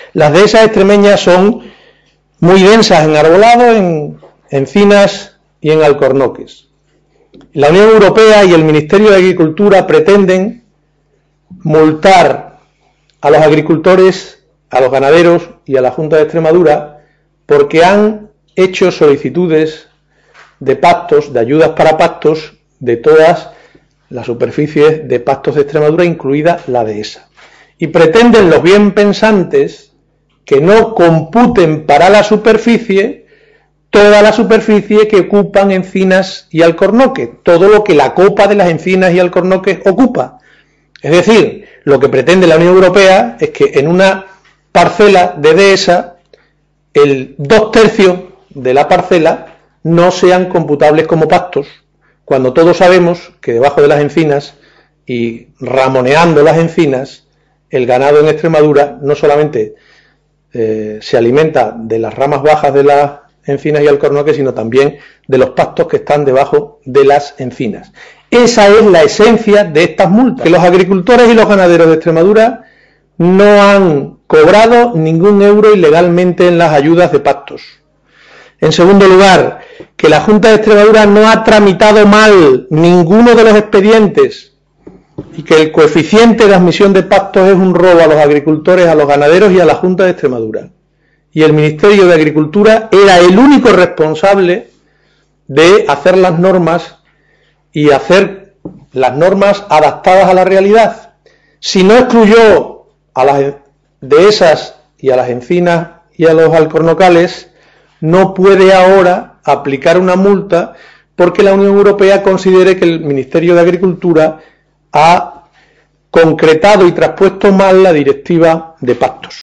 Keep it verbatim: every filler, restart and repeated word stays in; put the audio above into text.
Las dehesas extremeñas son muy densas en arbolado, en encinas y en alcornoques. La Unión Europea y el Ministerio de Agricultura pretenden multar a los agricultores, a los ganaderos y a la Junta de Extremadura porque han hecho solicitudes de pactos, de ayudas para pactos de todas las superficies de pastos de Extremadura, incluida la dehesa. Y pretenden los bien pensantes que no computen para la superficie toda la superficie que ocupan encinas y alcornoques, todo lo que la copa de las encinas y alcornoques ocupa. Es decir, lo que pretende la Unión Europea es que en una parcela de dehesa, el dos tercios de la parcela no sean computables como pastos, cuando todos sabemos que debajo de las encinas y ramoneando las encinas, el ganado en Extremadura no solamente eh, se alimenta de las ramas bajas de las encinas y alcornoques, sino también de los pastos que están debajo de las encinas. Esa es la esencia de estas multas, que los agricultores y los ganaderos de Extremadura no han cobrado ningún euro ilegalmente en las ayudas de pastos. En segundo lugar, que la Junta de Extremadura no ha tramitado mal ninguno de los expedientes y que el coeficiente de admisión de pastos es un robo a los agricultores, a los ganaderos y a la Junta de Extremadura. Y el Ministerio de Agricultura era el único responsable de hacer las normas y hacer las normas adaptadas a la realidad. Si no excluyó a las dehesas y a las encinas y a los alcornocales, no puede ahora aplicar una multa porque la Unión Europea considere que el Ministerio de Agricultura ha concretado y traspuesto mal la directiva de pastos.